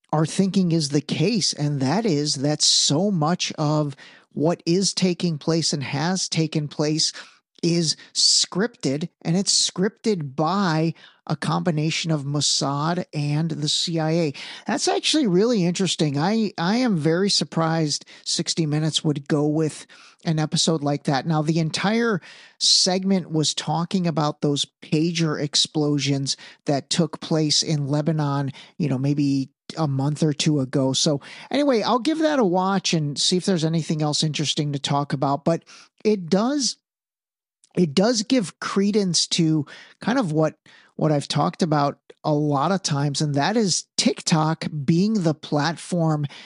are thinking is the case, and that is that so much of what is taking place and has taken place is scripted, and it's scripted by a combination of Mossad and the CIA. That's actually really interesting. I am very surprised 60 Minutes would go with an episode like that. Now, the entire segment was talking about those pager explosions that took place in Lebanon, maybe a month or two ago. So anyway, I'll give that a watch and see if there's anything else interesting to talk about. But it does it does give credence to kind of what I've talked about a lot of times, and that is TikTok being the platform